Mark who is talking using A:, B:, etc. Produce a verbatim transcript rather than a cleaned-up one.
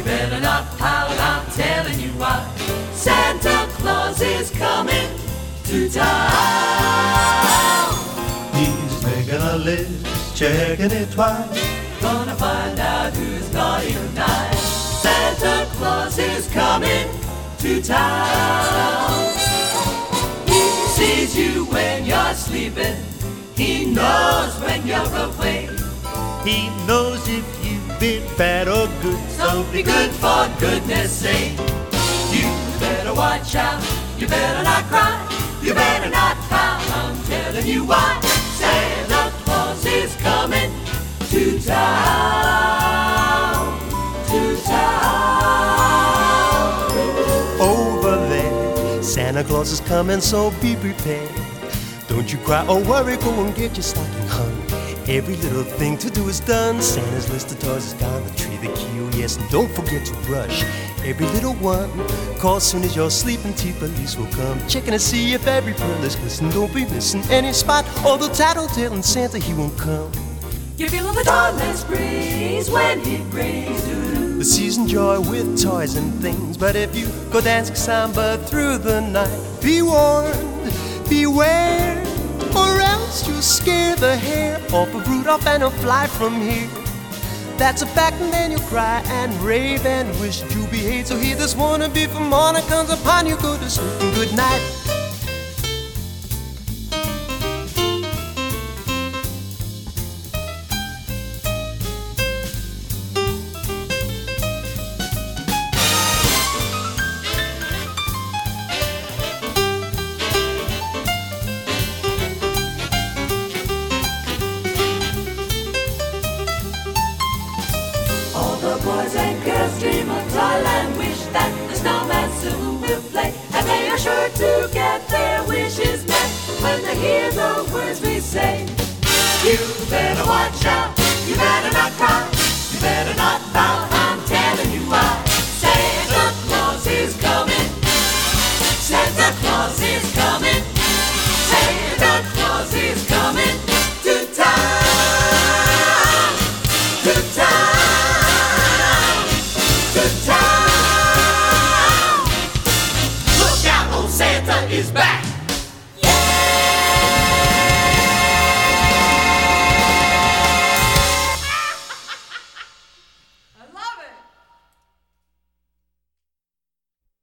A: You better not pout, I'm telling you why. Santa Claus is coming to town.
B: He's making a list, checking it twice.
A: Gonna find out who's naughty or nice. Santa Claus is coming to town. He sees you when you're sleeping. He knows when you're awake.
B: He knows if you've been bad or good.
A: So be good for goodness sake. You better watch out. You better not cry. You better not pout. I'm telling you why. Santa Claus is coming to town. To town.
B: Over there, Santa Claus is coming, so be prepared. Don't you cry or worry, go and get your stocking hung. Every little thing to do is done. Santa's list of toys is gone, the tree, the key, oh yes, and don't forget to brush every little one. Call soon as you're sleeping, Tea Police will come, checking to see if every pearl is glistening. Don't be missing any spot, although tattletale and Santa, he won't come.
A: You're feeling the toddler's breeze when he brings doo-doo.
B: The season joy with toys and things. But if you go dancing samba through the night, be warned, beware, or else you'll scare the hair off of Rudolph and he'll fly from here. That's a fact, and then you'll cry and rave and wish you behave. So hear this wannabe from morning comes upon you. Go to sleep and good night.
A: All the boys and girls dream of toyland, wish that the snowman soon will play, and they are sure to get their wishes met when they hear the words we say. You better watch out, you better not cry, you better not bow.